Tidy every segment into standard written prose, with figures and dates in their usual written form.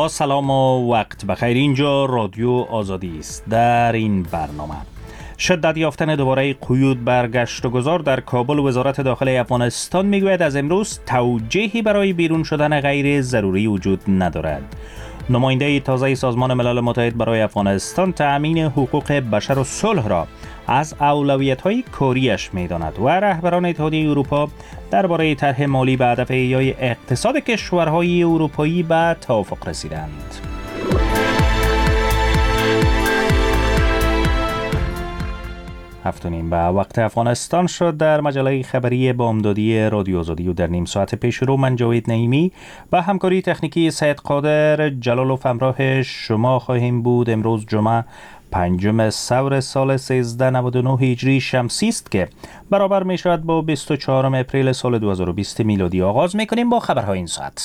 با سلام و وقت بخیر. اینجا رادیو آزادی است. در این برنامه شدت یافتن دوباره قیود بر گشت و گذار در کابل، وزارت داخلی افغانستان میگوید از امروز توجیهی برای بیرون شدن غیر ضروری وجود ندارد. نماینده تازه سازمان ملل متحد برای افغانستان تأمین حقوق بشر و صلح را از اولویت‌های کاریش می‌داند و رهبران اتحادیه اروپا درباره طرح مالی به هدف احیای اقتصاد کشورهای اروپایی به توافق رسیدند. هفتونیم به وقت افغانستان شد. در مجله خبری بامدادی رادیو آزادی و در نیم ساعت پیش رو من جاوید نعیمی و همکاری تکنیکی سید قادر جلالوف همراه شما خواهیم بود. امروز جمعه 5 ثور سال 1399 هجری شمسی است که برابر می شود با 24 اپریل سال 2020 میلادی. آغاز می کنیم با خبرهای این ساعت.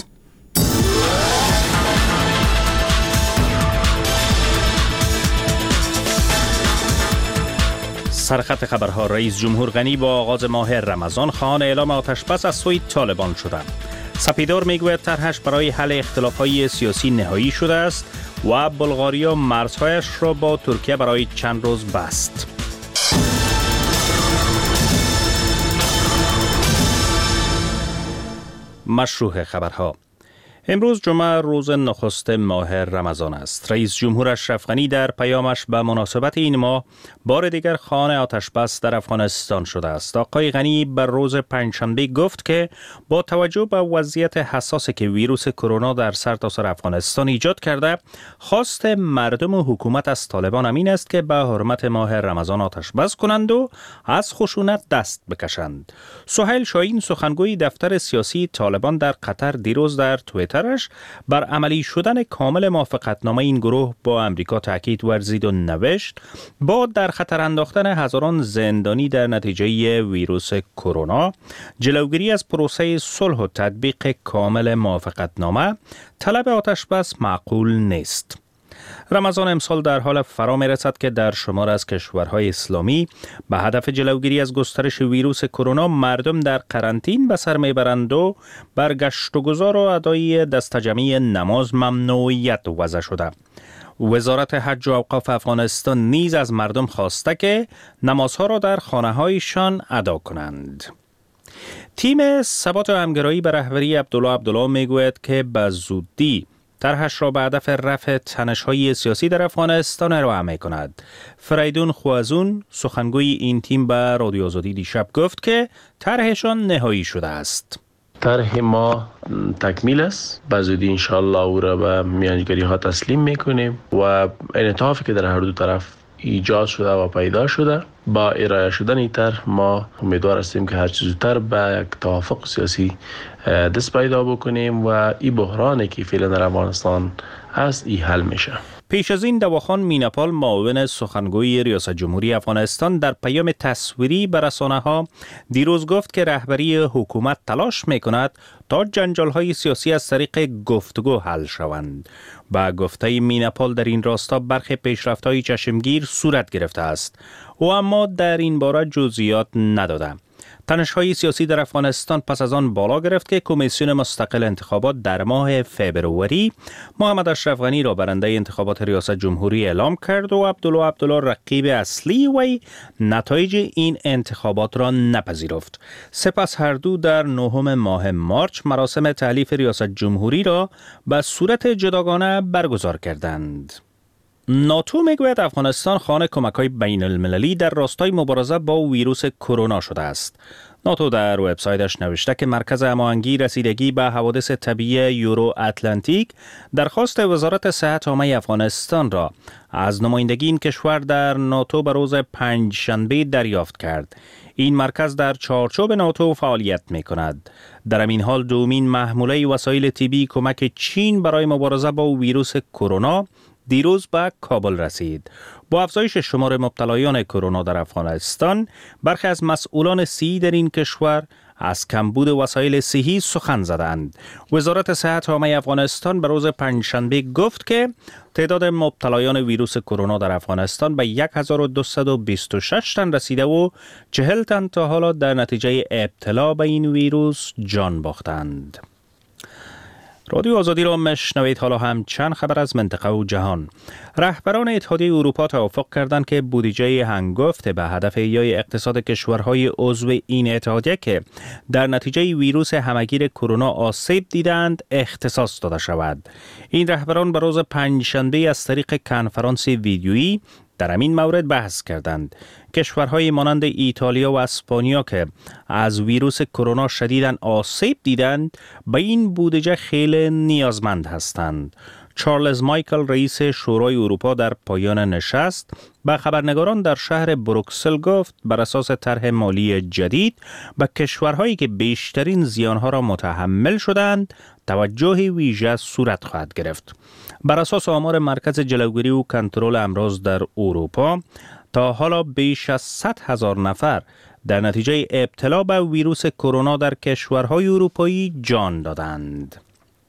سرخط خبرها: رئیس جمهور غنی با آغاز ماه رمضان خواهان اعلام آتش‌بس از سوی طالبان شده. سپیدار میگوید طرحش برای حل اختلاف‌های سیاسی نهایی شده است و بلغاریا مرزهایش را با ترکیه برای چند روز بست. مشروع خبرها: امروز جمعه روز نخست ماه رمضان است. رئیس جمهور اشرف غنی در پیامش به مناسبت این ماه بار دیگر خواهان آتش‌بس در افغانستان شده است. آقای غنی بر روز پنجشنبه گفت که با توجه به وضعیت حساسی که ویروس کرونا در سرتاسر افغانستان ایجاد کرده، خواست مردم و حکومت از طالبان این است که به حرمت ماه رمضان آتش‌بس کنند و از خشونت دست بکشند. سهیل شاهین سخنگوی دفتر سیاسی طالبان در قطر دیروز در توییتر بر عملی شدن کامل موافقتنامه این گروه با امریکا تاکید ورزید و نوشت با در خطر انداختن هزاران زندانی در نتیجه ویروس کرونا، جلوگیری از پروسه صلح و تطبیق کامل موافقتنامه، طلب آتش‌بس معقول نیست. رمضان امسال در حال فرا می‌رسد که در شمار از کشورهای اسلامی به هدف جلوگیری از گسترش ویروس کرونا مردم در قرنطین به سر میبرند و بر گشت و گذار و ادای دستجمعی نماز ممنوعیت وضع شده. وزارت حج و اوقاف افغانستان نیز از مردم خواسته که نمازها را در خانه‌هایشان ادا کنند. تیم ثبات و همگرایی به رهبری عبدالله میگوید که به زودی طرحش را به هدف رفع تنش‌های سیاسی در افغانستان ارائه می‌کند. فریدون خوازون سخنگوی این تیم به رادیو آزادی دیشب گفت که طرحشان نهایی شده است. طرح ما تکمیل است. به زودی انشاءالله او را به میانجیگری ها تسلیم می‌کنیم و انعطافی که در هر دو طرف ایجاد شده و پیدا شده با ارائه شدن این طرح ما امیدوار هستیم که هر چه زودتر به یک توافق سیاسی دست پیدا بکنیم و این بحرانی که فعلا در افغانستان هست این حل میشه. پیش از این دواخان میناپال معاون سخنگوی ریاست جمهوری افغانستان در پیام تصویری به رسانه‌ها دیروز گفت که رهبری حکومت تلاش میکند تا جنجال‌های سیاسی از طریق گفتگو حل شوند. با گفته میناپال در این راستا برخی پیشرفت‌های چشمگیر صورت گرفته است و اما در این باره جزئیات نداده. تنش‌های سیاسی در افغانستان پس از آن بالا گرفت که کمیسیون مستقل انتخابات در ماه فوریه محمد اشرف غنی را برنده انتخابات ریاست جمهوری اعلام کرد و عبدالله رقیب اصلی وی نتایج این انتخابات را نپذیرفت. سپس هر دو در 9 ماه مارچ مراسم تحلیف ریاست جمهوری را به صورت جداگانه برگزار کردند. ناتو میگوید افغانستان خانه کمک‌های بین المللی در راستای مبارزه با ویروس کرونا شده است. ناتو در وبسایتش نوشته که مرکز هماهنگی رسیدگی به حوادث طبیعی یورو اتلانتیک درخواست وزارت صحت عامه افغانستان را از نمایندگی این کشور در ناتو به روز پنجشنبه دریافت کرد. این مرکز در چارچوب ناتو فعالیت می کند. در همین حال دومین محموله وسایل طبی کمک چین برای مبارزه با ویروس کرونا دیروز به کابل رسید. با افزایش شمار مبتلایان کرونا در افغانستان، برخی از مسئولان صحی در این کشور از کمبود وسایل صحی سخن زدند. وزارت صحت عامه افغانستان به روز پنجشنبه گفت که تعداد مبتلایان ویروس کرونا در افغانستان به 1226 تن رسیده و 40 تن تا حالا در نتیجه ابتلا به این ویروس جان باختند. رادیو آزادی را مشنوید. حالا هم چند خبر از منطقه و جهان. رهبران اتحادیه اروپا توافق کردند که بودجه هنگفت به هدف احیای اقتصاد کشورهای عضو این اتحادیه که در نتیجه ویروس همگیر کرونا آسیب دیدند اختصاص داده شود. این رهبران به روز پنجشنبه از طریق کنفرانس ویدیویی در همین مورد بحث کردند. کشورهای مانند ایتالیا و اسپانیا که از ویروس کرونا شدیداً آسیب دیدند به این بودجه خیلی نیازمند هستند. چارلز مایکل رئیس شورای اروپا در پایان نشست به خبرنگاران در شهر بروکسل گفت بر اساس طرح مالی جدید به کشورهایی که بیشترین زیانها را متحمل شدند توجه ویژه صورت خواهد گرفت. بر اساس آمار مرکز جلوگیری و کنترل امراض در اروپا تا حالا بیش از 100,000 نفر در نتیجه ابتلا به ویروس کرونا در کشورهای اروپایی جان دادند.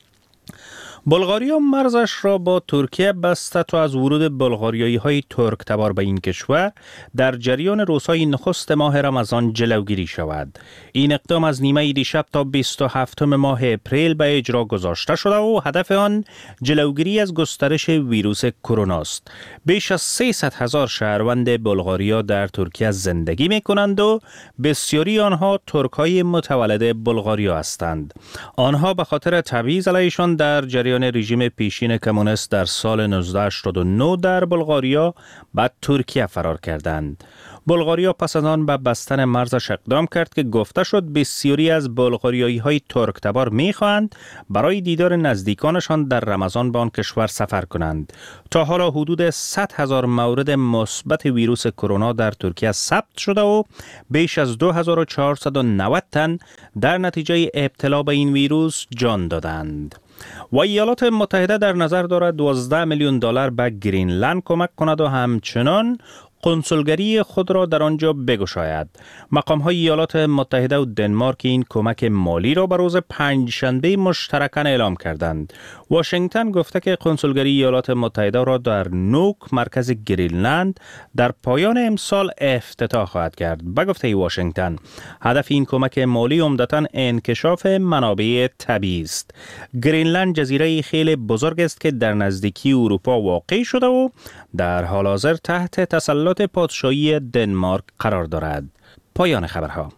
بلغاریا مرزش را با ترکیه بسته تا از ورود بلغاریایی‌های ترک تبار به این کشور در جریان روزهای نخست ماه رمضان جلوگیری شود. این اقدام از نیمه دیشب تا 27 ماه اپریل به اجرا گذاشته شده و هدف آن جلوگیری از گسترش ویروس کرونا است. بیش از 300,000 شهروند بلغاریا در ترکیه زندگی می‌کنند و بسیاری آنها ترک‌های متولد بلغاریا هستند. آنها به خاطر تبعیض علیشان در جریان رژیم پیشین کمونیست در سال 1989 در بلغاریا به ترکیه فرار کردند. بلغاریا پس از آن به بستن مرزش اقدام کرد که گفته شد بسیاری از بلغاریایی‌های ترک تبار می‌خواهند برای دیدار نزدیکانشان در رمضان به آن کشور سفر کنند. تا حالا حدود 100,000 مورد مثبت ویروس کرونا در ترکیه ثبت شده و بیش از 2490 تن در نتیجه ابتلا به این ویروس جان دادند. و ایالات متحده در نظر دارد 12 میلیون دلار به گرینلند کمک کند و همچنان کنسولگری خود را در آنجا بگشاید. مقام‌های ایالات متحده و دنمارک این کمک مالی را به روز پنجشنبه مشترکاً اعلام کردند. واشنگتن گفته که کنسولگری ایالات متحده را در نوک مرکز گرینلند در پایان امسال افتتاح خواهد کرد. به گفته واشنگتن هدف این کمک مالی عمدتاً انکشاف منابع طبیعی است. گرینلند جزیره خیلی بزرگ است که در نزدیکی اروپا واقع شده و در حال حاضر تحت تسلط پادشاهی دنمارک قرار دارد. پایان خبرها.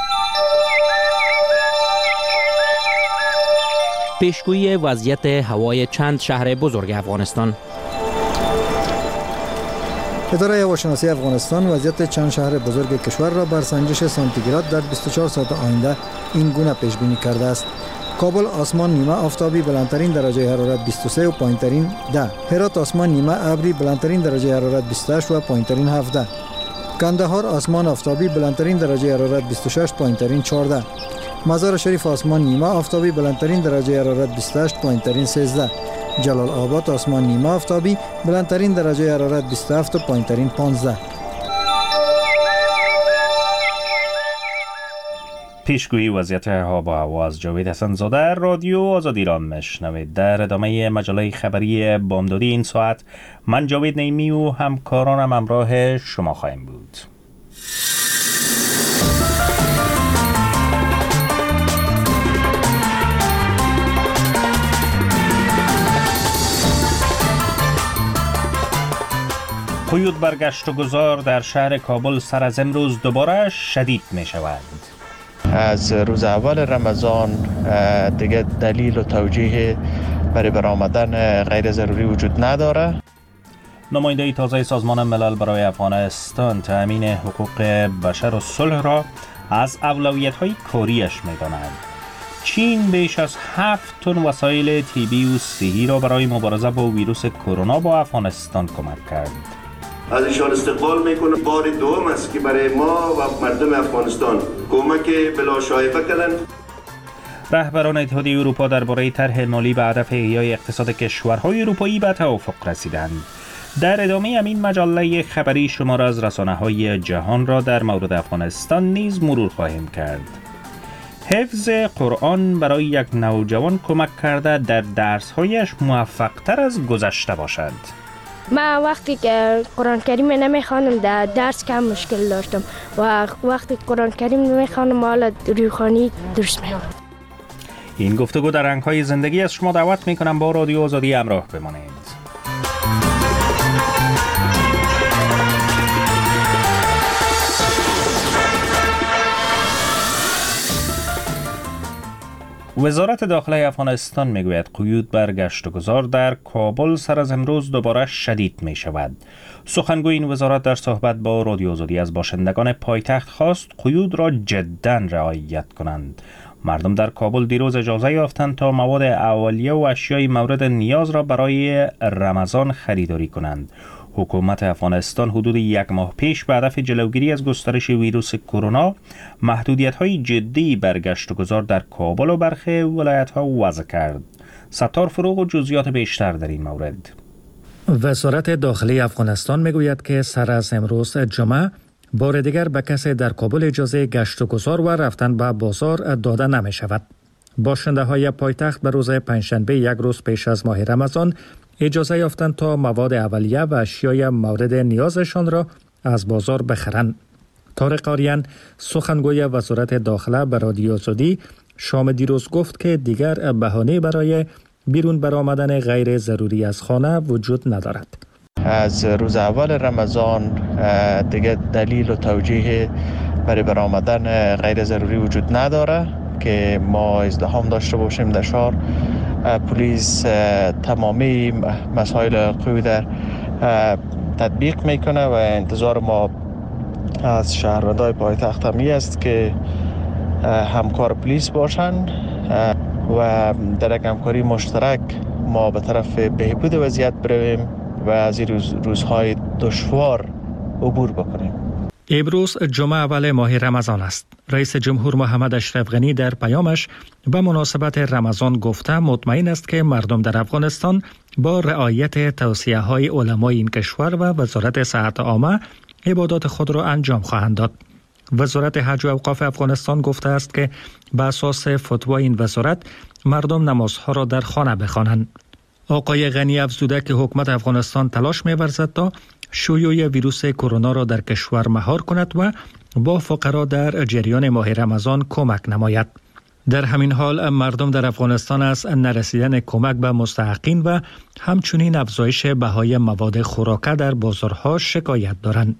پیشگویی وضعیت هوای چند شهر بزرگ افغانستان. اداره هواشناسی افغانستان وضعیت چند شهر بزرگ کشور را بر سنجش سانتیگراد در 24 ساعت آینده این گونه پیش بینی کرده است. کابل آسمان نیمه آفتابی بلندترین درجه حرارت 23 و پایینترین 10. هرات آسمان نیمه ابری بلندترین درجه حرارت 28 و پایینترین 17. کندهار آسمان آفتابی بلندترین درجه حرارت 26 پایینترین 14. مزار شریف آسمان نیمه آفتابی بلندترین درجه حرارت 28 پایینترین 13. جلال آباد آسمان نیمه آفتابی بلندترین درجه حرارت 27 و پایینترین 15. پیشگویی وضعیت آب و هوا از جاوید حسن زاده، رادیو آزادی را میشنوید. در ادامه مجله خبری بامدادی این ساعت من جاوید نیمی و همکارانم همراه شما خواهیم بود. قیود بر گشت و گذار در شهر کابل سر از امروز دوباره شدید می شود. از روز اول رمضان دیگه دلیل و توجیه برای برآمدن غیر ضروری وجود نداره. نماینده تازه سازمان ملل برای افغانستان تأمین حقوق بشر و صلح را از اولویت‌های کاریش می‌داند. چین بیش از 7 تن وسایل طبی و صحی را برای مبارزه با ویروس کرونا با افغانستان کمک کرد. از ایشان استقبال میکنه. بار دوم است که برای ما و مردم افغانستان کمک بلا شایفه کردند. رهبران اتحادیه اروپا درباره طرح مالی به هدف احیای اقتصاد کشورهای اروپایی به توافق رسیدند. در ادامه همین مجله خبری شما را از رسانه‌های جهان را در مورد افغانستان نیز مرور خواهیم کرد. حفظ قرآن برای یک نوجوان کمک کرده در درس‌هایش موفق‌تر از گذشته باشد. من وقتی که قرآن کریم نمیخوانم در درس کم مشکل داشتم و وقتی قرآن کریم نمیخوانم حالا روحانی درست میام. این گفتگو در رنگ‌های زندگی از شما دعوت می‌کنم با رادیو آزادی همراه بمانید. وزارت داخله افغانستان میگوید قیود بر گشت و گذار در کابل سر از امروز دوباره شدید می شود. سخنگوی این وزارت در صحبت با رادیو آزادی از باشندگان پایتخت خواست قیود را جداً رعایت کنند. مردم در کابل دیروز اجازه یافتند تا مواد اولیه و اشیای مورد نیاز را برای رمضان خریداری کنند. حکومت افغانستان حدود 1 ماه پیش به هدف جلوگیری از گسترش ویروس کرونا محدودیت‌های جدی بر گشت و گذار در کابل و برخی ولایت‌ها وضع کرد. ستار فروغ و جزئیات بیشتر در این مورد. وزارت داخلی افغانستان میگوید که سر از امروز جمعه بار دیگر به کسی در کابل اجازه گشت و گذار و رفتن به بازار داده نمی شود. باشنده‌های پایتخت به روز پنجشنبه 1 روز پیش از ماه رمضان اجازه یافتند تا مواد اولیه و اشیای مورد نیازشان را از بازار بخرند. طارق آریان سخنگوی وزارت داخله به رادیو آزادی شام دیروز گفت که دیگر بهانه برای بیرون برآمدن غیر ضروری از خانه وجود ندارد. از روز اول رمضان دیگه دلیل و توجیه برای برآمدن غیر ضروری وجود نداره که ما ازدحام داشته باشیم در شهر. پلیس تمامی مسائل قیود تطبیق میکنه و انتظار ما از شهروندان پایتخت همی است که همکار پلیس باشن و در یک همکاری مشترک ما به طرف بهبود وضعیت برویم و از این روزهای دشوار عبور بکنیم. امروز جمعه اول ماه رمضان است. رئیس جمهور محمد اشرف غنی در پیامش به مناسبت رمضان گفته مطمئن است که مردم در افغانستان با رعایت توصیه‌های علمای این کشور و وزارت صحت عامه عبادات خود را انجام خواهند داد. وزارت حج و اوقاف افغانستان گفته است که به اساس فتوای این وزارت مردم نمازها را در خانه بخوانند. آقای غنی افزوده که حکومت افغانستان تلاش می‌ورزد تا شیوع ویروس کرونا را در کشور مهار کند و با فقرا در جریان ماه رمضان کمک نماید. در همین حال مردم در افغانستان از نرسیدن کمک به مستحقین و همچنین افزایش بهای مواد خوراکه در بازارها شکایت دارند.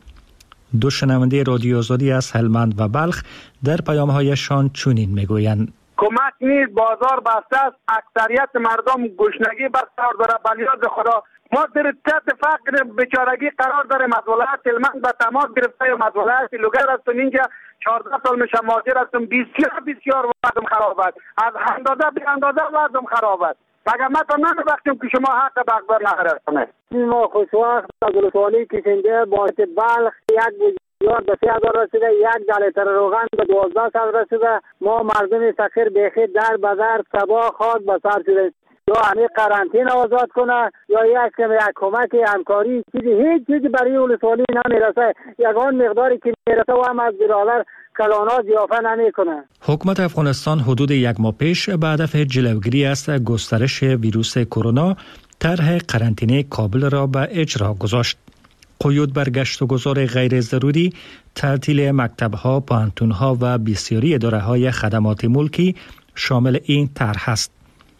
دو شنونده رادیو آزادی از هلمند و بلخ در پیام‌هایشان چنین میگویند: کمک نیست، بازار بسته است، اکثریت مردم گشنگی بسیار داره. بلیاد خدا ما در تحت فقر بیچارگی قرار داریم. از ولایت هلمند به تماس گرفتیم، از ولایت لوگر هستم، اینجا 14 سال میشه مهاجر هستم. بسیار وضعم خراب است، از اندازه بی اندازه وضعم خراب است. مگر ما تا نمی‌بخشیم که شما حق بقدر نخرستانه. ما خوشوقت از ولسوالی کشنده باعث بلخ یک بزیار به 30,000 رسیده، یک جلیتر روغن به 12,000 رسیده. ما مردم فقیر بیخی در بدر سبا خاک به سر شده. یا همه قرنطینه آزاد کنه یا یک کمک همکاری هیچ چیزی برای ولسوالی نمیرسه. یگان مقداری که میرسه و هم از برادر کلانا ضیافه نمیکنه. حکومت افغانستان حدود 1 ماه پیش به هدف جلوگیری از گسترش ویروس کرونا طرح قرنطینه کابل را به اجرا گذاشت. قیود بر گشت و گذار غیر ضروری، تعطیل مکتب‌ها، پوهنتون‌ها و بسیاری اداره‌های خدمات ملکی شامل این طرح است.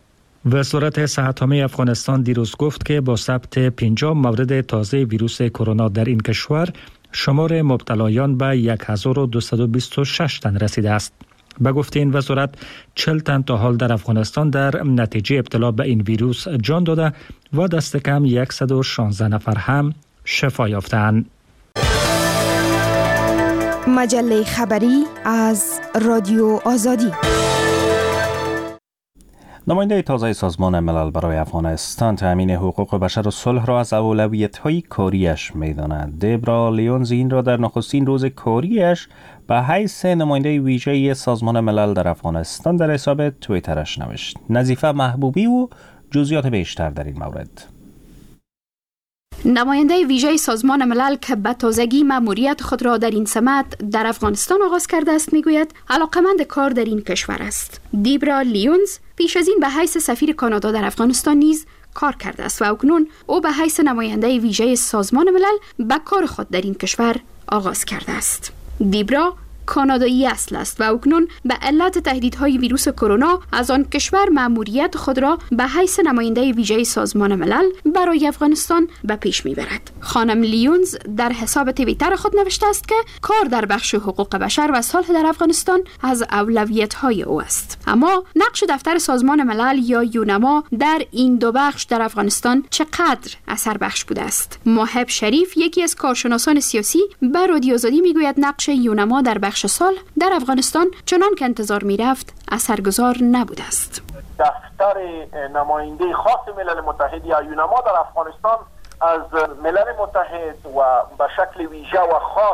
وزارت صحت عامه افغانستان دیروز گفت که با ثبت 50 مورد تازه ویروس کرونا در این کشور شمار مبتلایان به 1226 تن رسیده است. به گفته این وزارت 40 تن تا حال در افغانستان در نتیجه ابتلا به این ویروس جان داده و دست کم 116 نفر هم شفا یافتند. مجله خبری از رادیو آزادی. نماینده تازه سازمان ملل برای افغانستان تامین حقوق بشر و صلح را از اولویت‌های کاریش می‌داند. دیبرا لیونز این را در نخستین روز کاریش به حیث نماینده ویژه سازمان ملل در افغانستان در حساب توییترش نوشت. نظیفه محبوبی و جزئیات بیشتر در این مورد. نماینده ویژه سازمان ملل که به تازگی مأموریت خود را در این سمت در افغانستان آغاز کرده است میگوید علاقمند کار در این کشور است. دیبرا لیونز پیش از این به حیث سفیر کانادا در افغانستان نیز کار کرده است و اکنون او به حیث نماینده ویژه سازمان ملل به کار خود در این کشور آغاز کرده است. دیبرا کانادایی اصل است و اکنون به علت تهدیدهای ویروس کرونا از آن کشور مأموریت خود را به حیث نماینده ویژه سازمان ملل برای افغانستان به پیش میبرد. خانم لیونز در حساب توییتر خود نوشته است که کار در بخش حقوق بشر و صلح در افغانستان از اولویت‌های او است. اما نقش دفتر سازمان ملل یا یونما در این دو بخش در افغانستان چقدر اثر بخش بوده است؟ محب شریف، یکی از کارشناسان سیاسی، به رادیو آزادی میگوید نقش یونما در بخش صلح در افغانستان چنان که انتظار میرفت اثرگذار نبوده است. دفتر نماینده خاص ملل متحد یا یونما در افغانستان از ملل متحد و به شکل ویژه و خاص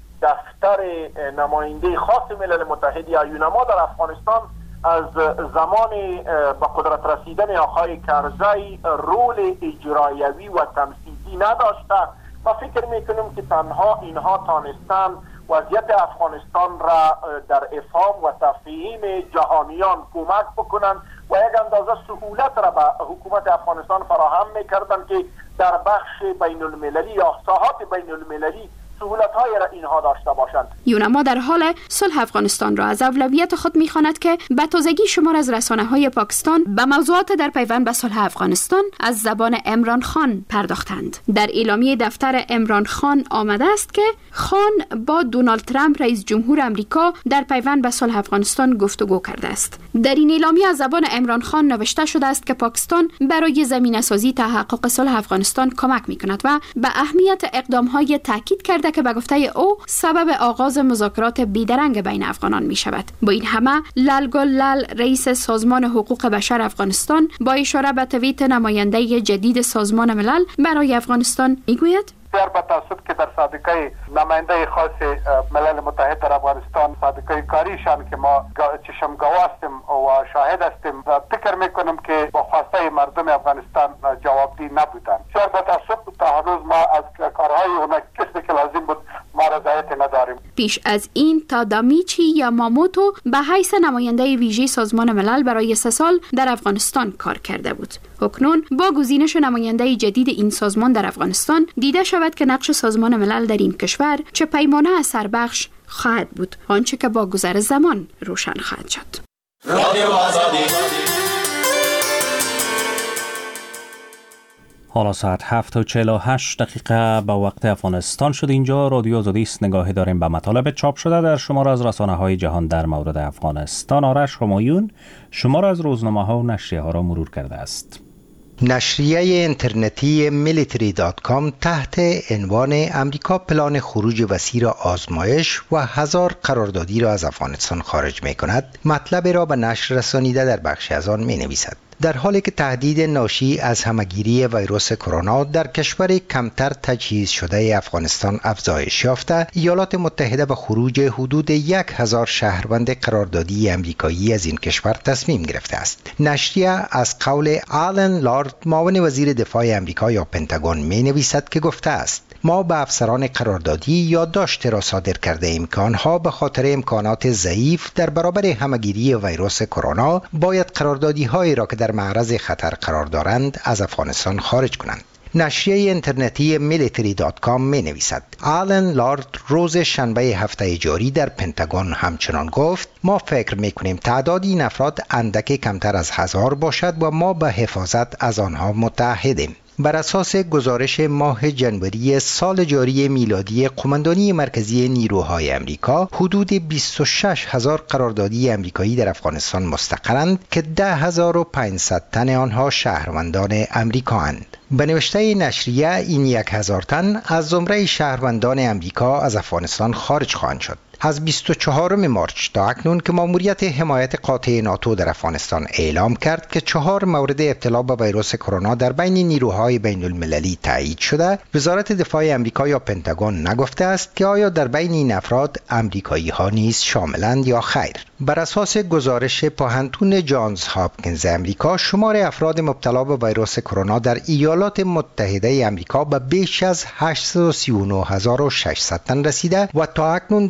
دفتر نماینده خاص ملل متحد یا یونما در افغانستان از زمان به قدرت رسیدن آقای کرزی رول اجرایوی و تنفیذی نداشته و فکر میکنم که تنها اینها تانستن وضعیت افغانستان را در افهام و تفهیم جهانیان کمک بکنند و یک اندازه سهولت را به حکومت افغانستان فراهم میکردند که در بخش بین المللی یا ساحات بین المللی سهولت‌های را اینها داشته باشند. یونما در حال صلح افغانستان را از اولویت خود می‌خواند که به تازگی شمار از رسانه‌های پاکستان به موضوعات در پیوند به صلح افغانستان از زبان عمران خان پرداختند. در اعلامیه دفتر عمران خان آمده است که خان با دونالد ترامپ رئیس جمهور آمریکا در پیوند به صلح افغانستان گفتگو کرده است. در این اعلامیه از زبان عمران خان نوشته شده است که پاکستان برای زمینه‌سازی تحقق صلح افغانستان کمک می‌کند و به اهمیت اقدام‌های تاکید کرده که به گفته او سبب آغاز مذاکرات بیدرنگ بین افغانان می شود. با این همه لل رئیس سازمان حقوق بشر افغانستان با اشاره به توییت نماینده جدید سازمان ملل برای افغانستان می گوید بسیار با تاسف که در صادقه نماینده خاص ملل متحد در افغانستان صادقه کاریشان که ما چشم گواستیم و شاهد هستیم و فکر میکنم که با خواسته مردم افغانستان جوابدهی نبودن. بسیار با تاسف تا هنوز ما از کارهای اونا کسی که لازم بود ما رضایت نداریم. پیش از این تادامیچی یاماموتو به حیث نماینده ویژه سازمان ملل برای 3 سال در افغانستان کار کرده بود. اکنون با گزینش نماینده جدید این سازمان در افغانستان دیده شود که نقش سازمان ملل در این کشور چه پیمانه اثر بخش خواهد بود، آنچه که با گذر زمان روشن خواهد شد. رادیو آزادی. حالا ساعت 7:48 به وقت افغانستان شد. اینجا رادیو آزادی است. نگاهی داریم به مطالب چاپ شده در شماره از رسانه‌های جهان در مورد افغانستان. آرش همایون شماره از روزنامه‌ها و نشریه‌ها را مرور کرده است. نشریه اینترنتی military.com تحت عنوان امریکا پلان خروج وسیع را آزمایش و 1000 قراردادی را از افغانستان خارج می کند مطلب را به نشر رسانیده در بخشی از آن می نویسد. در حالی که تهدید ناشی از همهگیری ویروس کرونا در کشور کمتر تجهیز شده افغانستان افزایش یافته، ایالات متحده به خروج حدود 1000 شهروند قراردادی امریکایی از این کشور تصمیم گرفته است. نشریه از قول آلن لارد معاون وزیر دفاع امریکا یا پنتاگون می نویسد که گفته است ما به افسران قراردادی یادداشت را صادر کرده ایم که آنها به خاطر امکانات ضعیف در برابر همهگیری ویروس کرونا باید قراردادی هایی را که در معرض خطر قرار دارند از افغانستان خارج کنند. نشریه اینترنتی military.com می نویسد آلن لارد روز شنبه هفته جاری در پنتاگون همچنان گفت ما فکر می کنیم تعداد این افراد اندکی کمتر از 1000 باشد و ما به حفاظت از آنها متعهدیم. بر اساس گزارش ماه جنوری سال جاری میلادی قماندانی مرکزی نیروهای امریکا، حدود 26000 قراردادی امریکایی در افغانستان مستقرند که 10500 تن آنها شهروندان امریکااند. به نوشته نشریه این 1000 تن از زمره شهروندان امریکا از افغانستان خارج خواهند شد. از 24 مارچ تا اکنون که ماموریت حمایت قاطع ناتو در افغانستان اعلام کرد که 4 مورد ابتلا به ویروس کرونا در بین نیروهای بین المللی تایید شده، وزارت دفاع امریکا یا پنتاگون نگفته است که آیا در بین این افراد امریکایی ها نیز شاملند یا خیر. بر اساس گزارش پوهنتون جانز هاپکینز امریکا، شمار افراد مبتلا به ویروس کرونا در ایالات متحده امریکا به بیش از 839600 تن رسیده و تا اکنون در نتیجه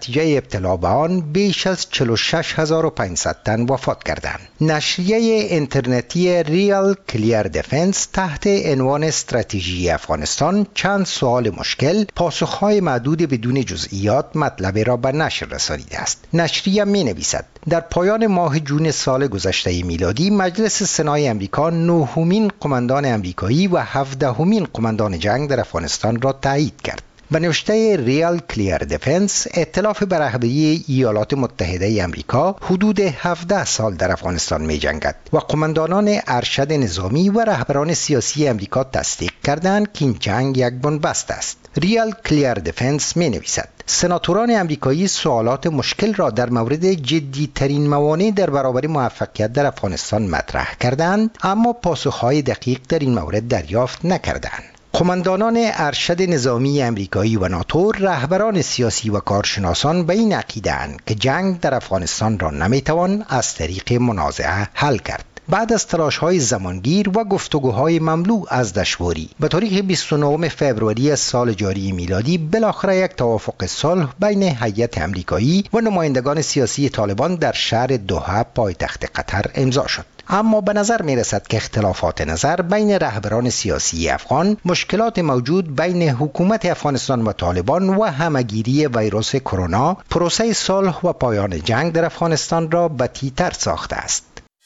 نتیجه ابتلا به آن بیش از 46500 تن وفات کردند. نشریه اینترنتی ریال کلیر دفنس تحت عنوان استراتژی افغانستان چند سوال مشکل، پاسخهای معدود بدون جزئیات مطلب را به نشر رسانیده است. نشریه می نویسد در پایان ماه جون سال گذشته میلادی مجلس سنای امریکا 9مین قماندان امریکایی و 17مین قماندان جنگ در افغانستان را تایید کرد. به نوشته ریال کلیر دفنس، ائتلاف به رهبری ایالات متحده امریکا حدود 17 سال در افغانستان می جنگد و قماندانان ارشد نظامی و رهبران سیاسی امریکا تصدیق کردند که این جنگ یک بنبست است. ریال کلیر دفنس می نویسد سناتوران امریکایی سوالات مشکل را در مورد جدی‌ترین موانع در برابر موفقیت در افغانستان مطرح کردند، اما پاسخهای دقیق در این مورد دریافت نکردند. قماندانان ارشد نظامی امریکایی و ناتو رهبران سیاسی و کارشناسان به این عقیده‌اند که جنگ در افغانستان را نمیتوان از طریق منازعه حل کرد. بعد از تلاش‌های زمانگیر و گفتگوهای مملو از دشواری، به تاریخ 29 فوریه سال جاری میلادی بالاخره یک توافق صلح بین هیئت امریکایی و نمایندگان سیاسی طالبان در شهر دوحه پایتخت قطر امضا شد. اما به نظر می رسد که اختلافات نظر بین رهبران سیاسی افغان، مشکلات موجود بین حکومت افغانستان و طالبان و همگیری ویروس کرونا، پروسه صلح و پایان جنگ در افغانستان را بتی‌تر ساخته است.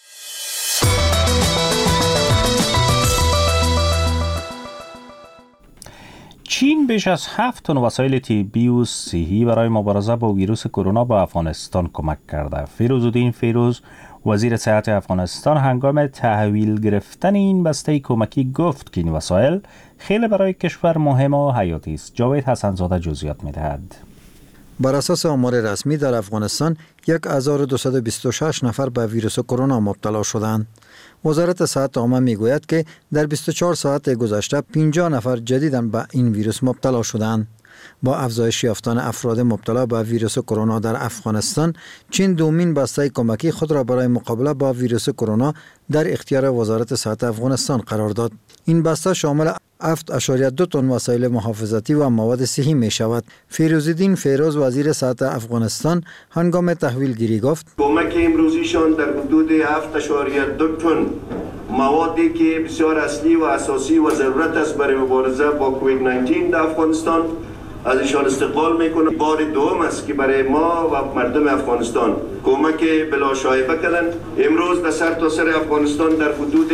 چین بیش از 7 تن وسایل طبی و صحی برای مبارزه با ویروس کرونا به افغانستان کمک کرده. فیروزالدین فیروز، وزیر صحت افغانستان، هنگام تحویل گرفتن این بسته کمکی گفت که این وسایل خیلی برای کشور مهم و حیاتی است. جاوید حسن‌زاده جزئیات می‌دهد. بر اساس آمار رسمی در افغانستان 1226 نفر به ویروس کرونا مبتلا شدند. وزارت صحت عامه میگوید که در 24 ساعت گذشته 50 نفر جدیداً به این ویروس مبتلا شدند. با افزایش یافتن افراد مبتلا به ویروس کرونا در افغانستان، چین دومین بسته کمکی خود را برای مقابله با ویروس کرونا در اختیار وزارت صحت افغانستان قرار داد. این بسته شامل 7.2 تن وسایل محافظتی و مواد صحی می شود. فیروزالدین فیروز، وزیر صحت افغانستان، هنگام تحویل گیری گفت: کمک امروزیشان در حدود 7.2 تن موادی که بسیار اصلی و اساسی و ضرورت است برای مبارزه با کووید 19 در افغانستان، از ایشان استقبال میکنم. بار دوم است که برای ما و مردم افغانستان کمک بلا شایبه کردن. امروز در سر تا سر افغانستان در حدود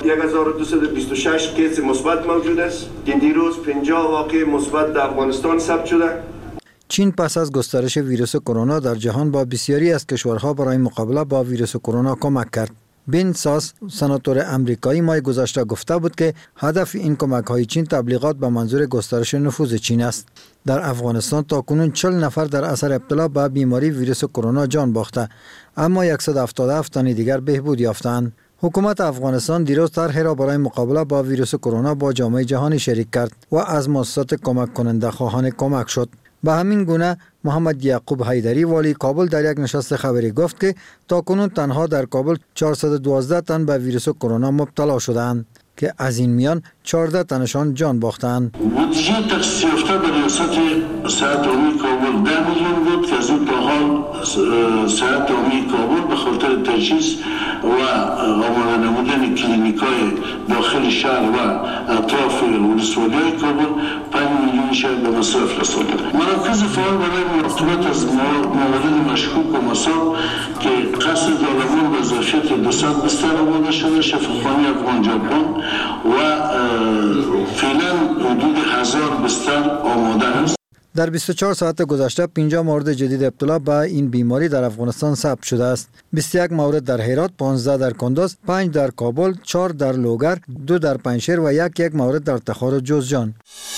1226 کیس مثبت موجود است که دیروز 50 واقع مثبت در افغانستان ثبت شده. چین پس از گسترش ویروس کرونا در جهان با بسیاری از کشورها برای مقابله با ویروس کرونا کمک کرد. بن ساس، سناتور امریکایی، ماه گذشته گفته بود که هدف این کمک‌های چین تبلیغات به منظور گسترش نفوذ چین است. در افغانستان تاکنون 40 نفر در اثر ابتلا به بیماری ویروس کرونا جان باخته، اما 177 تن دیگر بهبود یافتند. حکومت افغانستان دیروز طرحی را برای مقابله با ویروس کرونا با جامعه جهانی شریک کرد و از مؤسسات کمک کننده خواهان کمک شد. به همین گونه محمد یعقوب حیدری، والی کابل، در یک نشست خبری گفت که تاکنون تنها در کابل 412 تن به ویروس کرونا مبتلا شدند که از این میان 14 تنشان جان باختند. بودجه تخصیص یافته به ریاست صحت عمومی کابل 10 میلیون بود که از این تا حال صحت عمومی کابل به خاطر تجهیز و آماده نمودن کلینیکای داخل شهر و اطراف ولسوالی‌های کابل 5 میلیون شهر به مصرف رسانده. مراکز فعال برای مراقبت از موارد مشکوک و مصاب که قصد دارالمان به ظرفیت 200 بستر آماده شده، شفاخانه افغان ژاپن و فعلا حدود 1000 بستر آماده است. در 24 ساعت گذشته 50 مورد جدید ابتلا به این بیماری در افغانستان ثبت شده است. 21 مورد در هرات، 15 در کندز، 5 در کابل، 4 در لوگر، 2 در پنجشیر و یک مورد در تخار و جوزجان.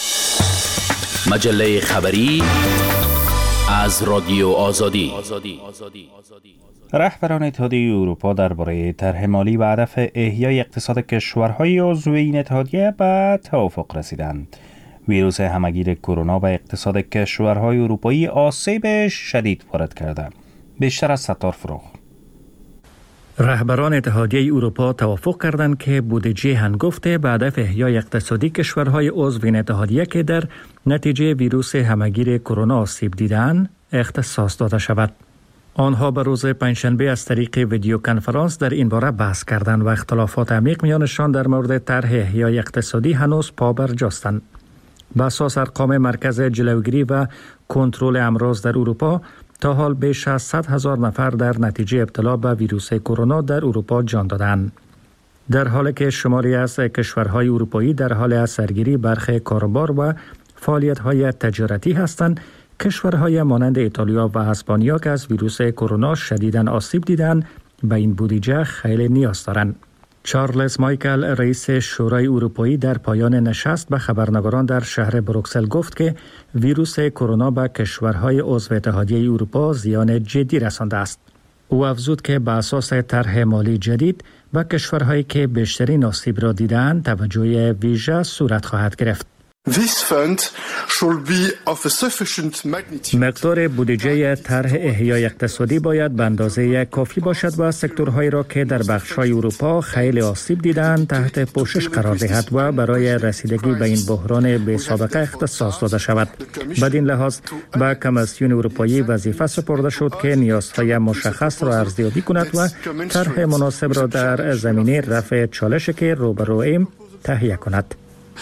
مجله خبری از رادیو آزادی. رهبران اتحادیه اروپا درباره طرح مالی و هدف احیای اقتصاد کشورهای عضو این اتحادیه به توافق رسیدند. ویروس همگیر کرونا به اقتصاد کشورهای اروپایی آسیب شدید وارد کرده. بیشتر از ستار فروغ. رهبران اتحادیه اروپا توافق کردند که بودجه هنگفته به هدف احیای اقتصادی کشورهای عضو این اتحادیه که در نتیجه ویروس همگیر کرونا آسیب دیدند اختصاص داده شود. آنها به روز پنجشنبه از طریق ویدیو کنفرانس در این باره بحث کردند و اختلافات عمیق میانشان در مورد طرح احیای اقتصادی هنوز پا برجاستند. به اساس ارقام مرکز جلوگیری و کنترل امراض در اروپا، تا حال بیش از 100,000 نفر در نتیجه ابتلا به ویروس کرونا در اروپا جان دادند. در حالی که شماری از کشورهای اروپایی در حال سرگیری برخی کاروبار و فعالیت‌های تجارتی هستند، کشورهای مانند ایتالیا و اسپانیا که از ویروس کرونا شدیداً آسیب دیدند به این بودجه خیلی نیاز دارند. چارلز مایکل، رئیس شورای اروپایی، در پایان نشست به خبرنگاران در شهر بروکسل گفت که ویروس کرونا به کشورهای عضو اتحادیه اروپا زیان جدی رسانده است. او افزود که به اساس طرح مالی جدید به کشورهایی که بیشترین آسیب را دیدند توجه ویژه صورت خواهد گرفت. مقدار بودجه طرح احیای اقتصادی باید به اندازه کافی باشد و سکتورهایی را که در بخش‌های اروپا خیلی آسیب دیدند تحت پوشش قرار دهد و برای رسیدگی به این بحران بی سابقه اختصاص داده شود. بدین لحاظ به کمیسیون اروپایی وظیفه سپرده شد که نیازهای مشخص را ارزیابی کند و طرح مناسب را در زمینه رفع چالشی که روبرویم تهیه کند.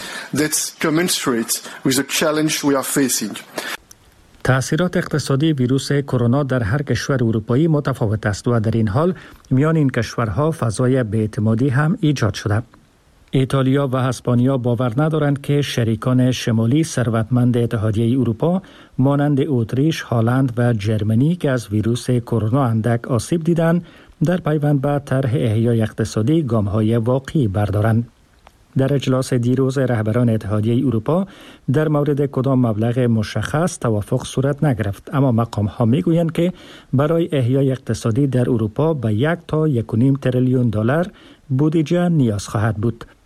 تأثیرات اقتصادی ویروس کرونا در هر کشور اروپایی متفاوت است و در این حال میان این کشورها فضای بی‌اعتمادی هم ایجاد شده. ایتالیا و اسپانیا باور ندارند که شریکان شمالی ثروتمند اتحادیه اروپا مانند اتریش، هلند و جرمنی که از ویروس کرونا اندک آسیب دیدند در پیوند به طرح احیای اقتصادی گام‌های واقعی بردارند. در اجلاس دیروز رهبران اتحادیه اروپا در مورد کدام مبلغ مشخص توافق صورت نگرفت، اما مقام‌ها میگویند که برای احیای اقتصادی در اروپا به 1 تا 1.5 تریلیون دلار بودجه نیاز خواهد بود.